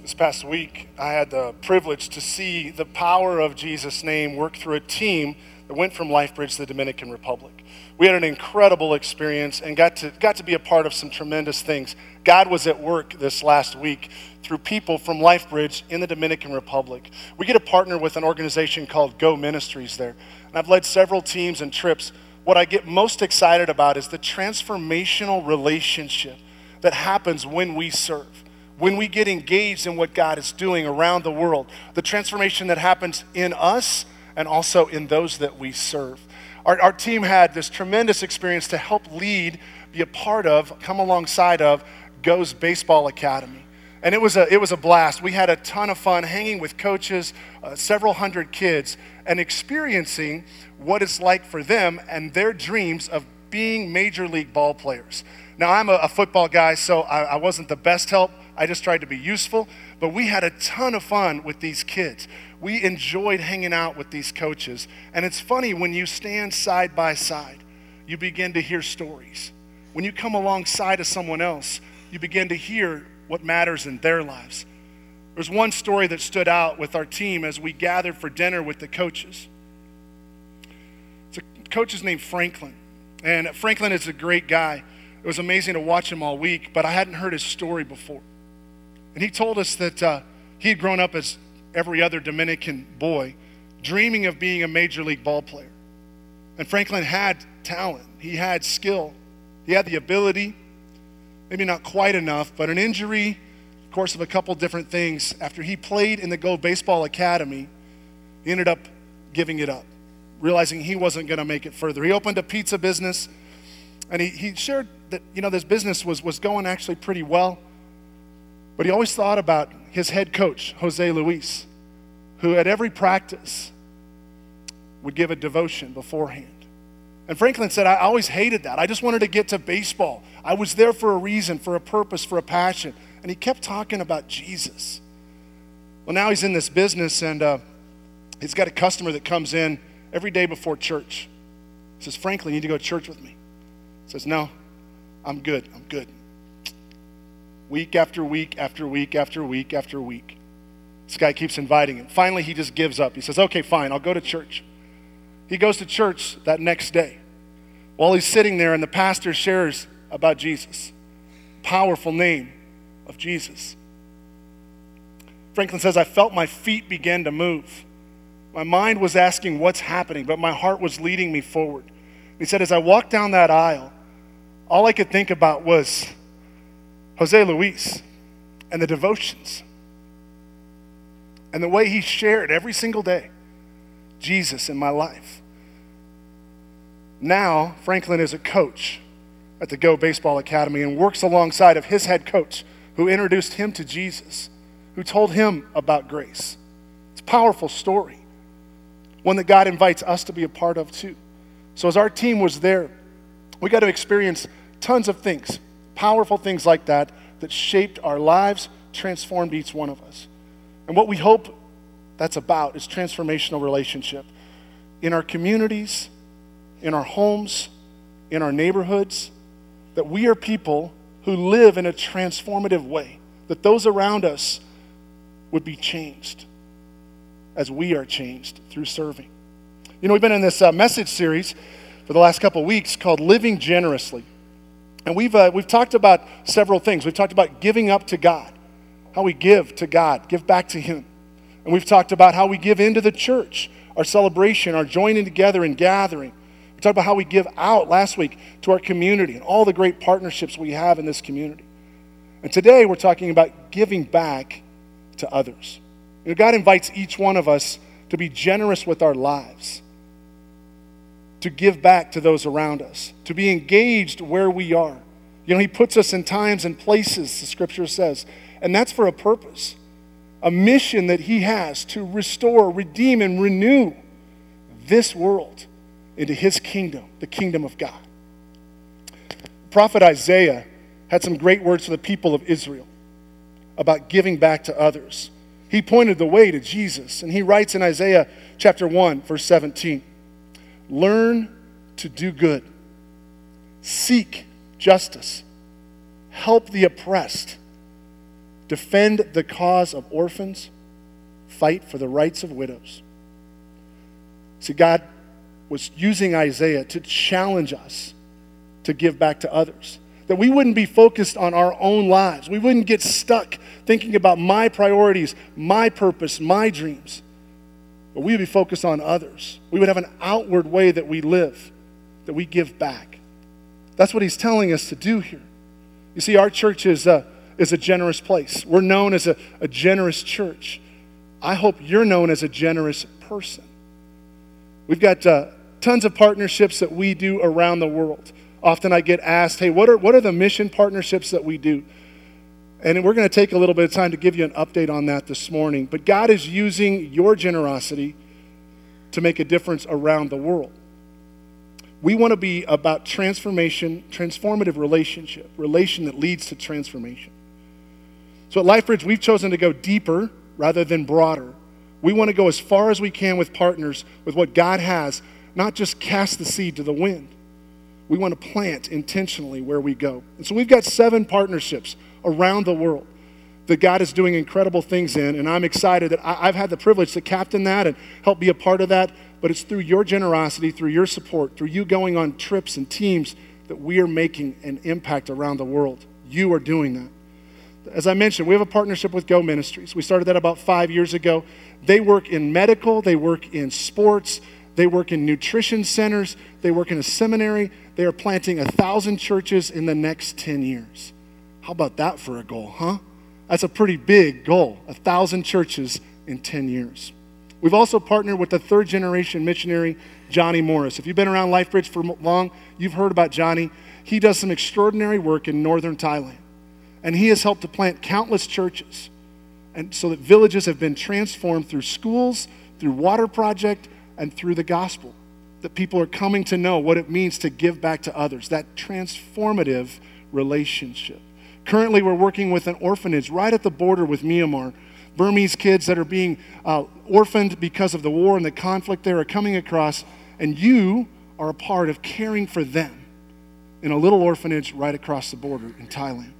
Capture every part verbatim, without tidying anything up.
This past week, I had the privilege to see the power of Jesus' name work through a team that went from LifeBridge to the Dominican Republic. We had an incredible experience and got to got to be a part of some tremendous things. God was at work this last week through people from LifeBridge in the Dominican Republic. We get to partner with an organization called Go Ministries there. And I've led several teams and trips. What I get most excited about is the transformational relationship that happens when we serve. When we get engaged in what God is doing around the world, the transformation that happens in us and also in those that we serve. Our, our team had this tremendous experience to help lead, be a part of, come alongside of Go's Baseball Academy. And it was a it was a blast. We had a ton of fun hanging with coaches, uh, several hundred kids, and experiencing what it's like for them and their dreams of being major league ball players. Now, I'm a, a football guy, so I, I wasn't the best help. I just tried to be useful, but we had a ton of fun with these kids. We enjoyed hanging out with these coaches. And it's funny, when you stand side by side, you begin to hear stories. When you come alongside of someone else, you begin to hear what matters in their lives. There's one story that stood out with our team as we gathered for dinner with the coaches. The coach is named Franklin, and Franklin is a great guy. It was amazing to watch him all week, but I hadn't heard his story before. And he told us that uh, he had grown up as every other Dominican boy, dreaming of being a major league ball player. And Franklin had talent. He had skill. He had the ability, maybe not quite enough, but an injury, of course, of a couple different things. After he played in the Go Baseball Academy, he ended up giving it up, realizing he wasn't going to make it further. He opened a pizza business, and he, he shared that, you know, this business was, was going actually pretty well. But he always thought about his head coach, Jose Luis, who at every practice would give a devotion beforehand. And Franklin said, I always hated that. I just wanted to get to baseball. I was there for a reason, for a purpose, for a passion. And he kept talking about Jesus. Well, now he's in this business, and uh, he's got a customer that comes in every day before church. He says, Franklin, you need to go to church with me. He says, no, I'm good, I'm good. Week after week after week after week after week. This guy keeps inviting him. Finally, he just gives up. He says, okay, fine, I'll go to church. He goes to church that next day. While he's sitting there and the pastor shares about Jesus, powerful name of Jesus. Franklin says, I felt my feet begin to move. My mind was asking what's happening, but my heart was leading me forward. He said, as I walked down that aisle, all I could think about was Jose Luis and the devotions and the way he shared every single day Jesus in my life. Now, Franklin is a coach at the Go Baseball Academy and works alongside of his head coach, who introduced him to Jesus, who told him about grace. It's a powerful story, one that God invites us to be a part of too. So as our team was there, we got to experience tons of things, powerful things like that, that shaped our lives, transformed each one of us. And what we hope that's about is transformational relationship in our communities, in our homes, in our neighborhoods, that we are people who live in a transformative way, that those around us would be changed as we are changed through serving. You know, we've been in this uh, message series for the last couple of weeks called Living Generously. And we've uh, we've talked about several things. We've talked about giving up to God, how we give to God, give back to Him. And we've talked about how we give into the church, our celebration, our joining together and gathering. We talked about how we give out last week to our community and all the great partnerships we have in this community. And today we're talking about giving back to others. You know, God invites each one of us to be generous with our lives, to give back to those around us, to be engaged where we are. You know, He puts us in times and places, the Scripture says, and that's for a purpose, a mission that He has to restore, redeem, and renew this world into His kingdom, the kingdom of God. Prophet Isaiah had some great words for the people of Israel about giving back to others. He pointed the way to Jesus, and he writes in Isaiah chapter one, verse seventeen, learn to do good, seek justice, help the oppressed, defend the cause of orphans, fight for the rights of widows. See, God was using Isaiah to challenge us to give back to others. That we wouldn't be focused on our own lives. We wouldn't get stuck thinking about my priorities, my purpose, my dreams. But we would be focused on others. We would have an outward way that we live, that we give back. That's what he's telling us to do here. You see, our church is a, is a generous place. We're known as a, a generous church. I hope you're known as a generous person. We've got uh, tons of partnerships that we do around the world. Often I get asked, hey, what are, what are the mission partnerships that we do? And we're going to take a little bit of time to give you an update on that this morning. But God is using your generosity to make a difference around the world. We want to be about transformation, transformative relationship, relation that leads to transformation. So at LifeBridge, we've chosen to go deeper rather than broader. We want to go as far as we can with partners with what God has, not just cast the seed to the wind. We want to plant intentionally where we go. And so we've got seven partnerships around the world that God is doing incredible things in, and I'm excited that I've had the privilege to captain that and help be a part of that, but it's through your generosity, through your support, through you going on trips and teams that we are making an impact around the world. You are doing that. As I mentioned, we have a partnership with Go Ministries. We started that about five years ago. They work in medical, they work in sports, they work in nutrition centers, they work in a seminary. They are planting a thousand churches in the next ten years. How about that for a goal, huh? That's a pretty big goal, a thousand churches in ten years. We've also partnered with the third generation missionary, Johnny Morris. If you've been around LifeBridge for long, you've heard about Johnny. He does some extraordinary work in northern Thailand. And he has helped to plant countless churches. And so that villages have been transformed through schools, through water project, and through the gospel. That people are coming to know what it means to give back to others, that transformative relationship. Currently, we're working with an orphanage right at the border with Myanmar. Burmese kids that are being uh, orphaned because of the war and the conflict there are coming across, and you are a part of caring for them in a little orphanage right across the border in Thailand.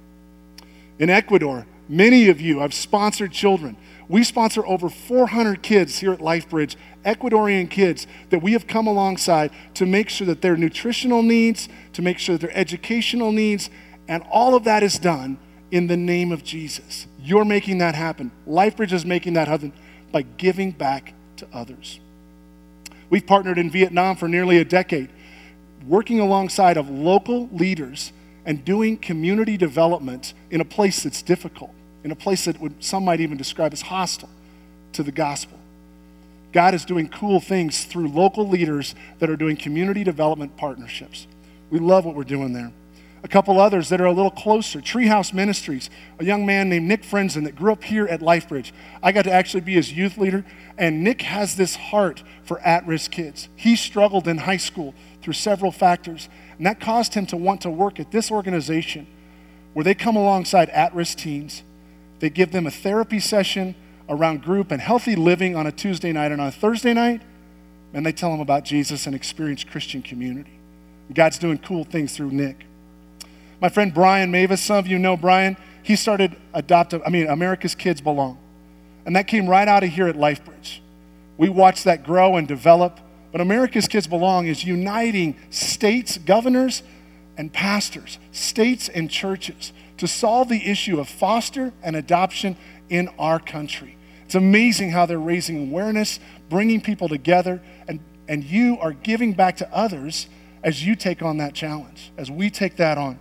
In Ecuador, many of you have sponsored children. We sponsor over four hundred kids here at LifeBridge, Ecuadorian kids that we have come alongside to make sure that their nutritional needs, to make sure that their educational needs, and all of that is done in the name of Jesus. You're making that happen. LifeBridge is making that happen by giving back to others. We've partnered in Vietnam for nearly a decade, working alongside of local leaders and doing community development in a place that's difficult, in a place that would, some might even describe as hostile to the gospel. God is doing cool things through local leaders that are doing community development partnerships. We love what we're doing there. A couple others that are a little closer. Treehouse Ministries, a young man named Nick Frenzen that grew up here at LifeBridge. I got to actually be his youth leader, and Nick has this heart for at-risk kids. He struggled in high school through several factors, and that caused him to want to work at this organization where they come alongside at-risk teens. They give them a therapy session around group and healthy living on a Tuesday night, and on a Thursday night, and they tell them about Jesus and experience Christian community. God's doing cool things through Nick. My friend Brian Mavis, some of you know Brian, he started Adopt, I mean, America's Kids Belong. And that came right out of here at LifeBridge. We watched that grow and develop. But America's Kids Belong is uniting states, governors, and pastors, states and churches to solve the issue of foster and adoption in our country. It's amazing how they're raising awareness, bringing people together, and, and you are giving back to others as you take on that challenge, as we take that on.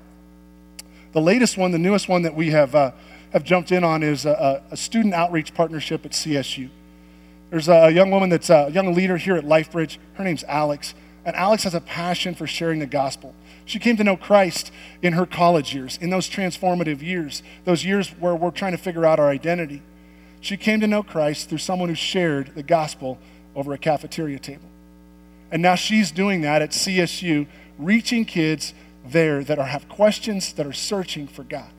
The latest one, the newest one that we have uh, have jumped in on is a, a student outreach partnership at C S U. There's a young woman that's a young leader here at LifeBridge. Her name's Alex, and Alex has a passion for sharing the gospel. She came to know Christ in her college years, in those transformative years, those years where we're trying to figure out our identity. She came to know Christ through someone who shared the gospel over a cafeteria table. And now she's doing that at C S U, reaching kids there that are have questions, that are searching for God.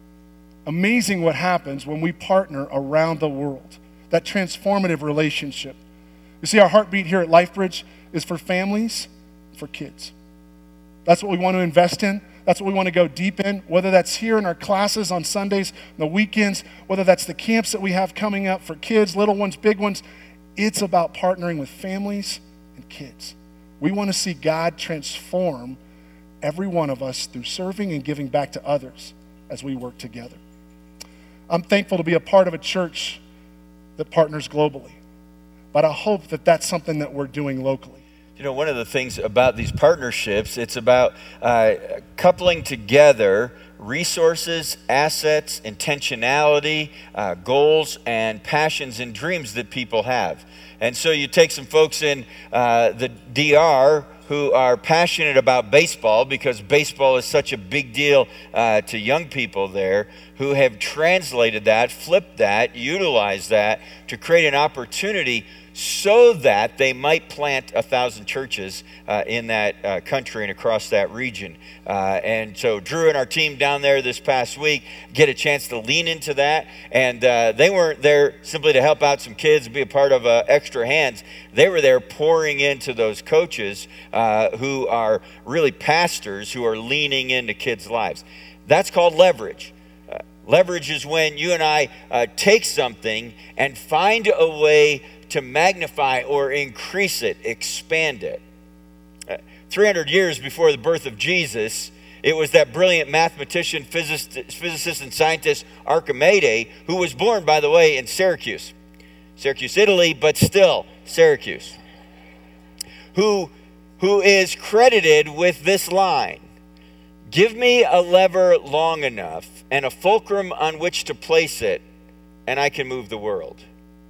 Amazing what happens when we partner around the world, that transformative relationship. You see, our heartbeat here at LifeBridge is for families, for kids. That's what we want to invest in. That's what we want to go deep in, whether that's here in our classes on Sundays, the weekends, whether that's the camps that we have coming up for kids, little ones, big ones. It's about partnering with families and kids. We want to see God transform every one of us through serving and giving back to others as we work together. I'm thankful to be a part of a church that partners globally, but I hope that that's something that we're doing locally. You know, one of the things about these partnerships, it's about uh, coupling together resources, assets, intentionality, uh, goals, and passions and dreams that people have. And so you take some folks in uh, the D R who are passionate about baseball because baseball is such a big deal uh, to young people there, who have translated that, flipped that, utilized that to create an opportunity so that they might plant a thousand churches uh, in that uh, country and across that region. Uh, and so Drew and our team down there this past week get a chance to lean into that. And uh, they weren't there simply to help out some kids and be a part of uh, Extra Hands. They were there pouring into those coaches uh, who are really pastors who are leaning into kids' lives. That's called leverage. Uh, leverage is when you and I uh, take something and find a way to magnify or increase it, expand it. Uh, three hundred years before the birth of Jesus, it was that brilliant mathematician, physicist, physicist and scientist Archimedes, who was born, by the way, in Syracuse. Syracuse, Italy, but still Syracuse. Who, who is credited with this line: "Give me a lever long enough and a fulcrum on which to place it, and I can move the world."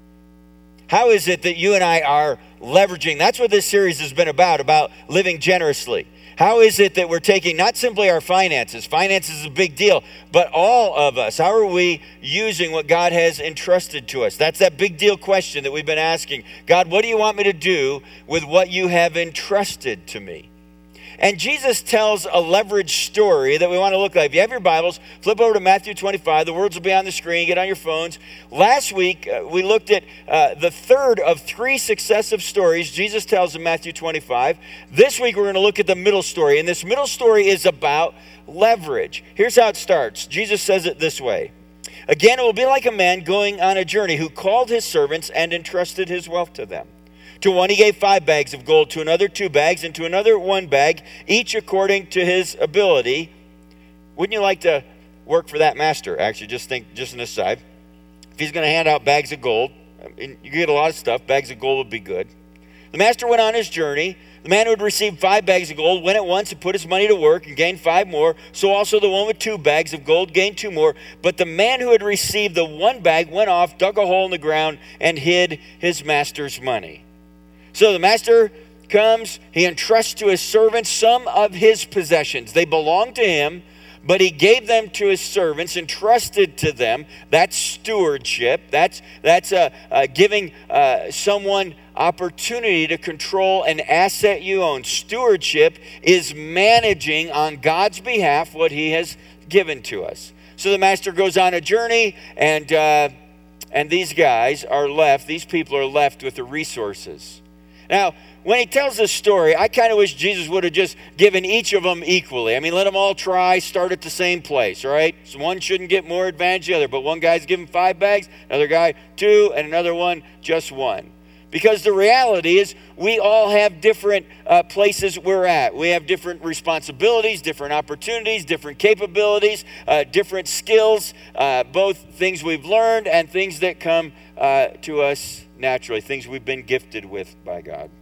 How is it that you and I are leveraging? That's what this series has been about, about living generously. How is it that we're taking not simply our finances, finances is a big deal, but all of us, how are we using what God has entrusted to us? That's that big deal question that we've been asking. God, what do you want me to do with what you have entrusted to me? And Jesus tells a leverage story that we want to look at. If you have your Bibles, flip over to Matthew twenty-five. The words will be on the screen. Get on your phones. Last week, uh, we looked at uh, the third of three successive stories Jesus tells in Matthew twenty-five. This week, we're going to look at the middle story. And this middle story is about leverage. Here's how it starts. Jesus says it this way: "Again, it will be like a man going on a journey who called his servants and entrusted his wealth to them. To one he gave five bags of gold, to another two bags, and to another one bag, each according to his ability." Wouldn't you like to work for that master? Actually, just think, just an aside. If he's going to hand out bags of gold, I mean, you get a lot of stuff, bags of gold would be good. The master went on his journey. The man who had received five bags of gold went at once and put his money to work and gained five more. So also the one with two bags of gold gained two more. But the man who had received the one bag went off, dug a hole in the ground, and hid his master's money. So the master comes, he entrusts to his servants some of his possessions. They belong to him, but he gave them to his servants, entrusted to them. That's stewardship. That's, that's uh, uh, giving uh, someone opportunity to control an asset you own. Stewardship is managing on God's behalf what he has given to us. So the master goes on a journey, and, uh, and these guys are left, these people are left with the resources. Now, when he tells this story, I kind of wish Jesus would have just given each of them equally. I mean, let them all try, start at the same place, right? So one shouldn't get more advantage than the other, but one guy's given five bags, another guy two, and another one just one. Because the reality is we all have different uh, places we're at. We have different responsibilities, different opportunities, different capabilities, uh, different skills, uh, both things we've learned and things that come uh, to us naturally, things we've been gifted with by God.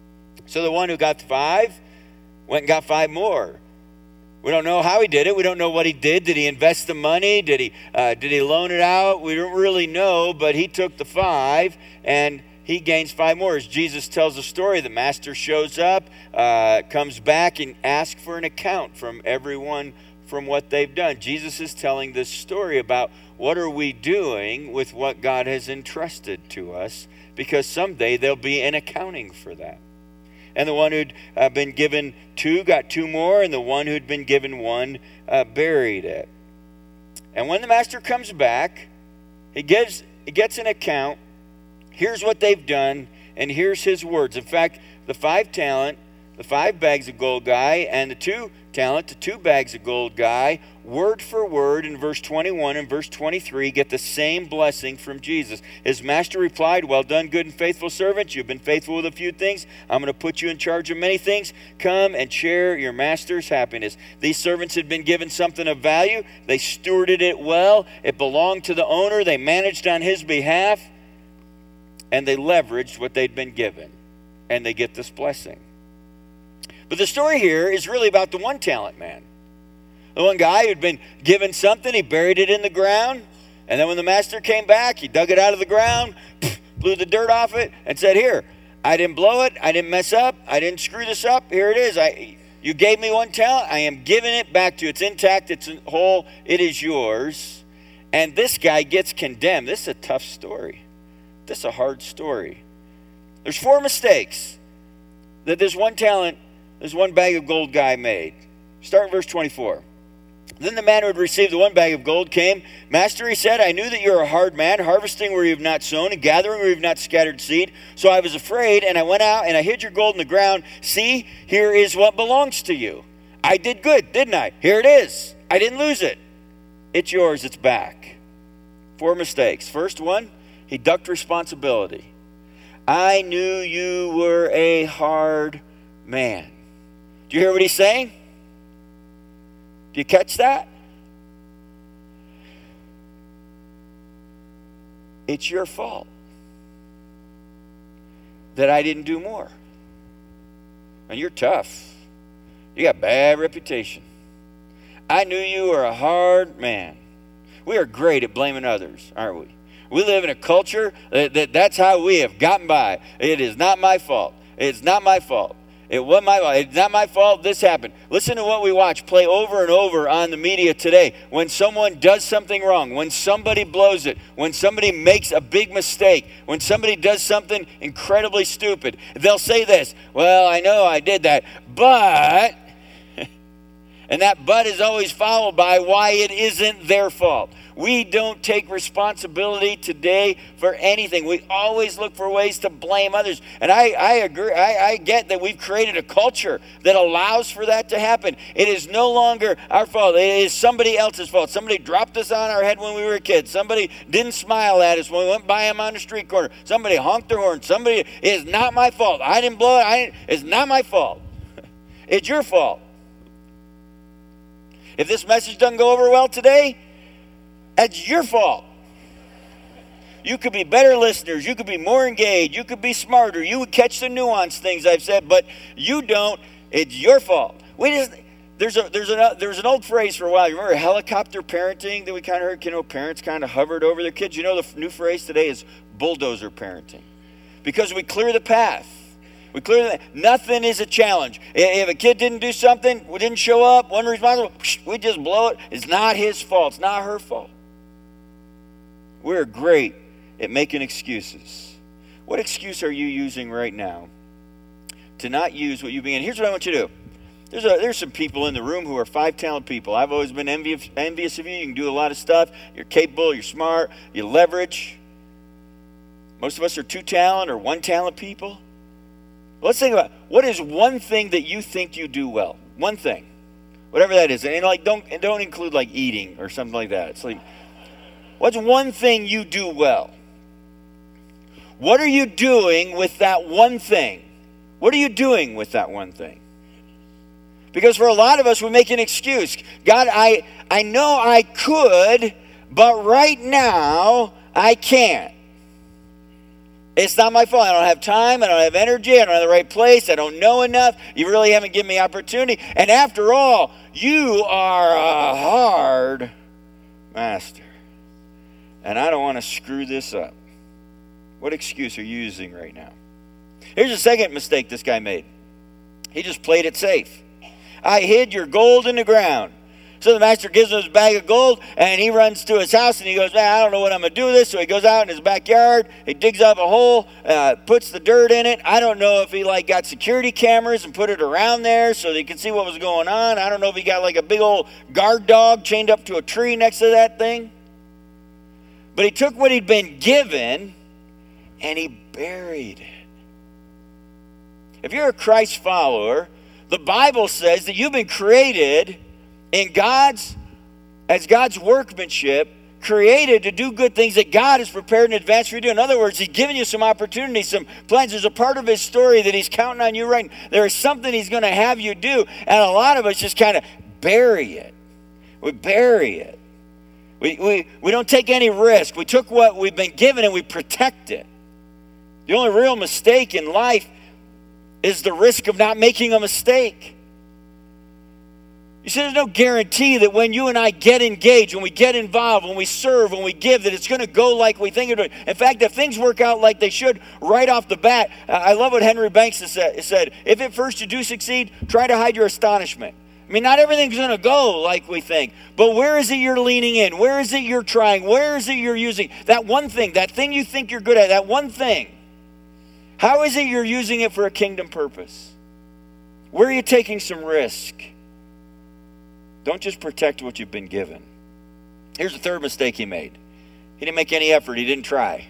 So the one who got five went and got five more. We don't know how he did it. We don't know what he did. Did he invest the money? Did he uh, did he loan it out? We don't really know, but he took the five and he gains five more. As Jesus tells the story, the master shows up, uh, comes back and asks for an account from everyone from what they've done. Jesus is telling this story about what are we doing with what God has entrusted to us, because someday there'll be an accounting for that. And the one who'd uh, been given two got two more, and the one who'd been given one uh, buried it. And when the master comes back, he gives he gets an account. Here's what they've done, and here's his words. In fact, the five talent, the five bags of gold guy, and the two talent, the two bags of gold guy, word for word in verse twenty-one and verse twenty-three, get the same blessing from Jesus. His master replied, well done, good and faithful servant. You've been faithful with a few things. I'm going to put you in charge of many things. Come and share your master's happiness. These servants had been given something of value. They stewarded it well. It belonged to the owner. They managed on his behalf, and they leveraged what they'd been given, and they get this blessing. But the story here is really about the one talent man. The one guy who'd been given something, he buried it in the ground, and then when the master came back, he dug it out of the ground, blew the dirt off it, and said, here, I didn't blow it, I didn't mess up, I didn't screw this up, here it is. I, you gave me one talent, I am giving it back to you. It's intact, it's whole, it is yours. And this guy gets condemned. This is a tough story. This is a hard story. There's four mistakes that this one talent, this one bag of gold guy made. Start in verse twenty-four. Then the man who had received the one bag of gold came. Master, he said, I knew that you're a hard man, harvesting where you have not sown and gathering where you have not scattered seed. So I was afraid, and I went out and I hid your gold in the ground. See, here is what belongs to you. I did good, didn't I? Here it is. I didn't lose it. It's yours, it's back. Four mistakes. First one, he ducked responsibility. I knew you were a hard man. Do you hear what he's saying? Do you catch that? It's your fault that I didn't do more. And you're tough. You got a bad reputation. I knew you were a hard man. We are great at blaming others, aren't we? We live in a culture that, that that's how we have gotten by. It is not my fault. It's not my fault. It wasn't my fault. It's not my fault this happened. Listen to what we watch play over and over on the media today. When someone does something wrong, when somebody blows it, when somebody makes a big mistake, when somebody does something incredibly stupid, they'll say this, well, I know I did that, but, and that but is always followed by why it isn't their fault. We don't take responsibility today for anything. We always look for ways to blame others. And I, I agree. I, I get that we've created a culture that allows for that to happen. It is no longer our fault. It is somebody else's fault. Somebody dropped us on our head when we were kids. Somebody didn't smile at us when we went by them on the street corner. Somebody honked their horn. Somebody, it is not my fault. I didn't blow it. I didn't, it's not my fault. It's your fault. If this message doesn't go over well today, that's your fault. You could be better listeners. You could be more engaged. You could be smarter. You would catch the nuanced things I've said, but you don't. It's your fault. We just, there's a there's an there's an old phrase for a while. You remember helicopter parenting that we kind of heard? You know, parents kind of hovered over their kids. You know, the new phrase today is bulldozer parenting, because we clear the path. We clear the nothing is a challenge. If a kid didn't do something, we didn't show up, wasn't responsible, we just blow it. It's not his fault. It's not her fault. We're great at making excuses. What excuse are you using right now to not use what you began? Here's what I want you to do. There's, a, there's some people in the room who are five-talent people. I've always been envious, envious of you. You can do a lot of stuff. You're capable. You're smart. You leverage. Most of us are two-talent or one-talent people. Let's think about, what is one thing that you think you do well? One thing. Whatever that is. And like don't, don't include like eating or something like that. It's like, what's one thing you do well? What are you doing with that one thing? What are you doing with that one thing? Because for a lot of us, we make an excuse. God, I, I know I could, but right now, I can't. It's not my fault. I don't have time. I don't have energy. I don't have the right place. I don't know enough. You really haven't given me opportunity. And after all, you are a hard master. And I don't want to screw this up. What excuse are you using right now? Here's a second mistake this guy made. He just played it safe. I hid your gold in the ground. So the master gives him his bag of gold, and he runs to his house, and he goes, man, I don't know what I'm going to do with this. So he goes out in his backyard. He digs up a hole, uh, puts the dirt in it. I don't know if he like got security cameras and put it around there so they could see what was going on. I don't know if he got like a big old guard dog chained up to a tree next to that thing. But he took what he'd been given, and he buried it. If you're a Christ follower, the Bible says that you've been created in God's, as God's workmanship, created to do good things that God has prepared in advance for you to do. In other words, he's given you some opportunities, some plans. There's a part of his story that he's counting on you right now. There is something he's going to have you do, and a lot of us just kind of bury it. We bury it. We, we, we don't take any risk. We took what we've been given and we protect it. The only real mistake in life is the risk of not making a mistake. You see, there's no guarantee that when you and I get engaged, when we get involved, when we serve, when we give, that it's going to go like we think it would. In fact, if things work out like they should right off the bat, I love what Henry Banks has said. If at first you do succeed, try to hide your astonishment. I mean, not everything's going to go like we think, but where is it you're leaning in? Where is it you're trying? Where is it you're using? That one thing, that thing you think you're good at, that one thing. How is it you're using it for a kingdom purpose? Where are you taking some risk? Don't just protect what you've been given. Here's the third mistake he made. He didn't make any effort. He didn't try.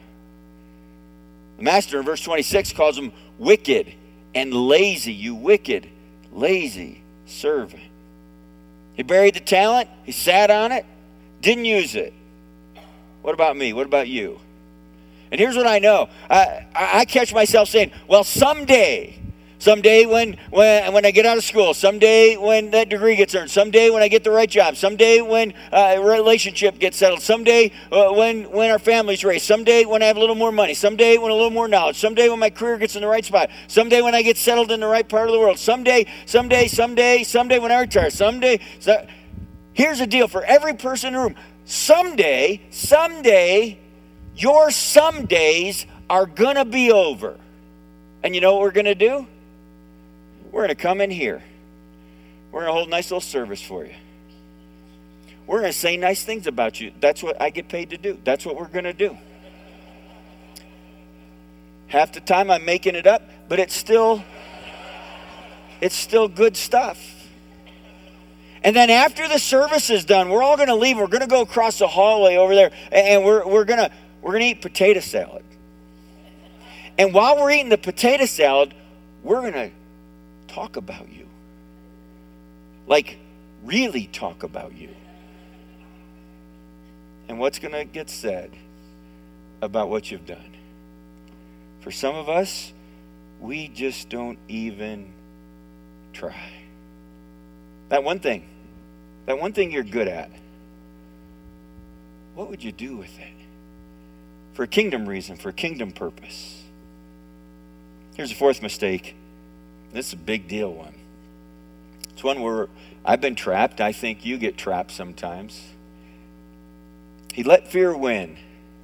The master in verse twenty-six calls him wicked and lazy. You wicked, lazy servant. He buried the talent. He sat on it. Didn't use it. What about me? What about you? And here's what I know. I, I catch myself saying, well, someday... Someday when, when, when I get out of school, someday when that degree gets earned, someday when I get the right job, someday when uh, a relationship gets settled, someday uh, when, when our family's raised, someday when I have a little more money, someday when a little more knowledge, someday when my career gets in the right spot, someday when I get settled in the right part of the world, someday, someday, someday, someday when I retire, someday. So, here's the deal for every person in the room. Someday, someday, your some days are going to be over. And you know what we're going to do? We're going to come in here. We're going to hold a nice little service for you. We're going to say nice things about you. That's what I get paid to do. That's what we're going to do. Half the time I'm making it up, but it's still, it's still good stuff. And then after the service is done, we're all going to leave. We're going to go across the hallway over there, and we're we're going to we're going to eat potato salad. And while we're eating the potato salad, we're going to talk about you. Like, really talk about you. And what's going to get said about what you've done? For some of us, we just don't even try. That one thing, that one thing you're good at, what would you do with it? For a kingdom reason, for a kingdom purpose. Here's a fourth mistake. This is a big deal one. It's one where I've been trapped. I think you get trapped sometimes. He let fear win.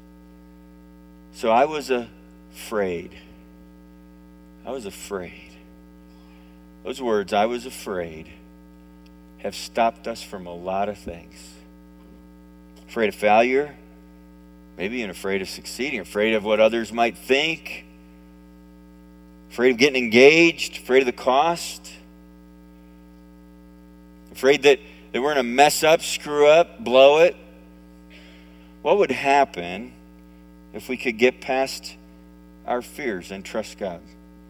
So I was afraid. I was afraid. Those words, I was afraid, have stopped us from a lot of things. Afraid of failure. Maybe even afraid of succeeding. Afraid of what others might think. Afraid of getting engaged, afraid of the cost, afraid that, that we're going to mess up, screw up, blow it. What would happen if we could get past our fears and trust God?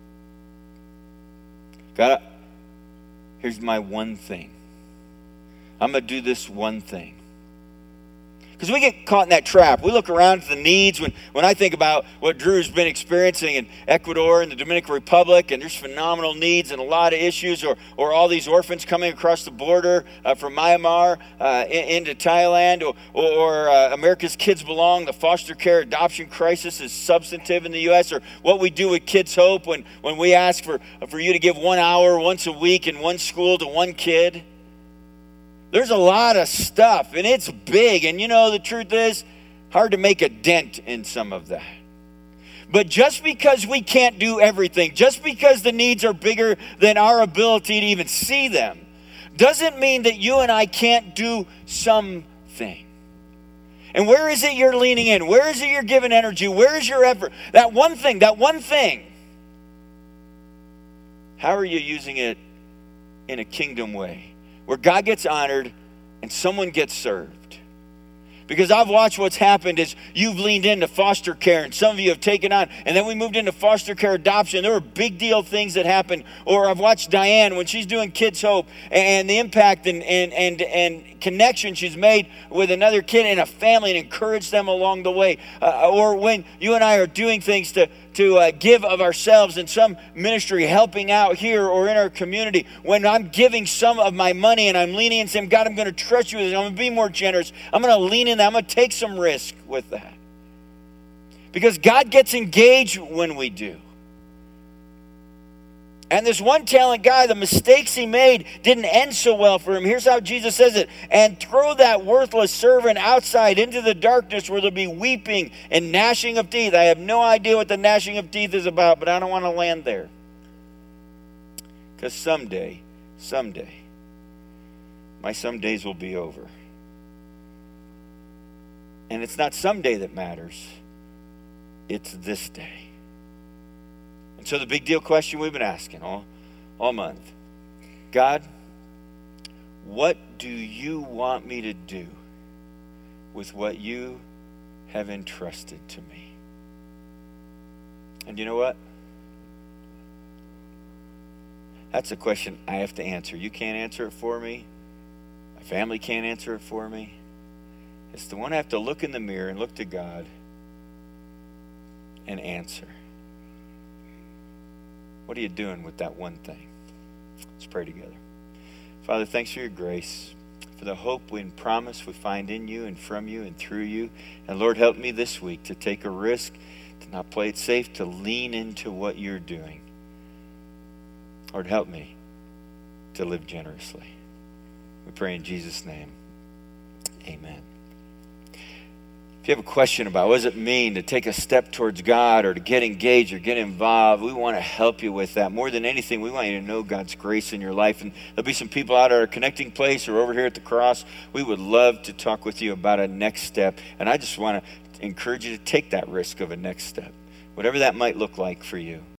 God, here's my one thing. I'm going to do this one thing. Because we get caught in that trap. We look around at the needs. When, when I think about what Drew's been experiencing in Ecuador and the Dominican Republic, and there's phenomenal needs and a lot of issues, or, or all these orphans coming across the border uh, from Myanmar uh, in, into Thailand, or, or uh, America's Kids Belong, the foster care adoption crisis is substantive in the U S, or what we do with Kids Hope when, when we ask for, for you to give one hour once a week in one school to one kid. There's a lot of stuff, and it's big. And you know, the truth is, hard to make a dent in some of that. But just because we can't do everything, just because the needs are bigger than our ability to even see them, doesn't mean that you and I can't do something. And where is it you're leaning in? Where is it you're giving energy? Where is your effort? That one thing, that one thing. How are you using it in a kingdom way? Where God gets honored and someone gets served. Because I've watched what's happened is you've leaned into foster care, and some of you have taken on, and then we moved into foster care adoption. There were big deal things that happened. Or I've watched Diane when she's doing Kids Hope, and the impact and and and, and connection she's made with another kid and a family and encouraged them along the way. Uh, or when you and I are doing things to to uh, give of ourselves in some ministry, helping out here or in our community, when I'm giving some of my money and I'm leaning and saying, God, I'm going to trust you with this. I'm going to be more generous. I'm going to lean in that. I'm going to take some risk with that. Because God gets engaged when we do. And this one talent guy, the mistakes he made didn't end so well for him. Here's how Jesus says it. And throw that worthless servant outside into the darkness where there'll be weeping and gnashing of teeth. I have no idea what the gnashing of teeth is about, but I don't want to land there. Because someday, someday, my some days will be over. And it's not someday that matters. It's this day. And so the big deal question we've been asking all, all month, God, what do you want me to do with what you have entrusted to me? And you know what? That's a question I have to answer. You can't answer it for me. My family can't answer it for me. It's the one I have to look in the mirror and look to God and answer. What are you doing with that one thing? Let's pray together. Father, thanks for your grace, for the hope and promise we find in you and from you and through you. And Lord, help me this week to take a risk, to not play it safe, to lean into what you're doing. Lord, help me to live generously. We pray in Jesus' name. Amen. If you have a question about what does it mean to take a step towards God or to get engaged or get involved, we want to help you with that. More than anything, we want you to know God's grace in your life. And there'll be some people out at our connecting place or over here at the cross. We would love to talk with you about a next step. And I just want to encourage you to take that risk of a next step, whatever that might look like for you.